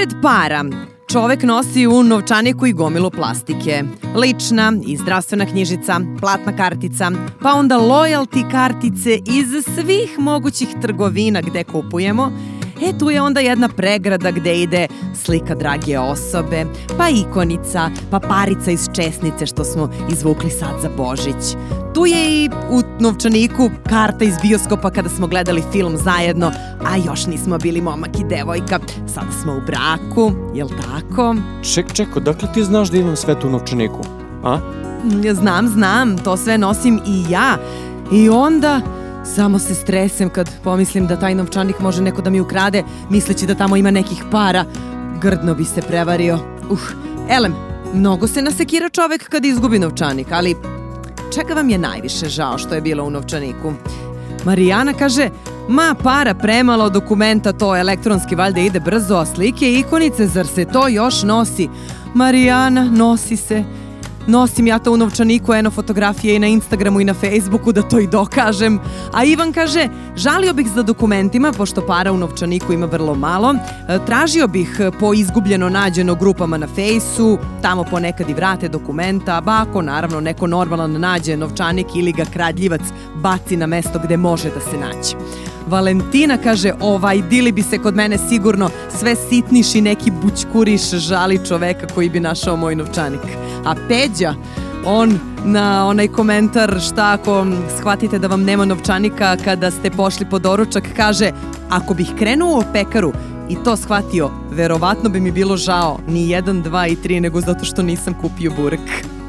Pored para, čovek nosi u novčaniku i gomilu plastike. Lična i zdravstvena knjižica, platna kartica, pa onda loyalty kartice iz svih mogućih trgovina gde kupujemo. Tu je onda jedna pregrada gde ide slika drage osobe, pa ikonica, pa parica iz česnice što smo izvukli sad za Božić. Tu je i u novčaniku karta iz bioskopa kada smo gledali film zajedno, a još nismo bili momak i devojka. Sada smo u braku, jel tako? Čeko, dakle ti znaš da imam sve to u novčaniku, a? Znam, to sve nosim i ja. I onda samo se stresem kad pomislim da taj novčanik može neko da mi ukrade, misleći da tamo ima nekih para. Grdno bi se prevario. Elem, mnogo se nasekira čovek kad izgubi novčanik, ali čega vam je najviše žao što je bilo u novčaniku? Marijana kaže, para, premalo dokumenta, to elektronski valjda ide brzo, a slike i ikonice, zar se to još nosi? Marijana, nosi se. Nosim ja to u novčaniku, eno fotografije i na Instagramu i na Facebooku da to i dokažem. A Ivan kaže, žalio bih za dokumentima, pošto para u novčaniku ima vrlo malo. Tražio bih po izgubljeno nađeno grupama na Fejsu, tamo ponekad i vrate dokumenta, ba ako naravno neko normalan nađe novčanik ili ga kradljivac baci na mesto gde može da se naći. Valentina kaže, dili bi se kod mene sigurno sve sitniš i neki bućkuriš žali čoveka koji bi našao moj novčanik. A Peđa, on na onaj komentar šta ako shvatite da vam nema novčanika kada ste pošli po doručak, kaže, ako bih krenuo u pekaru i to shvatio, verovatno bi mi bilo žao ni 1, 2 i 3 nego zato što nisam kupio burek.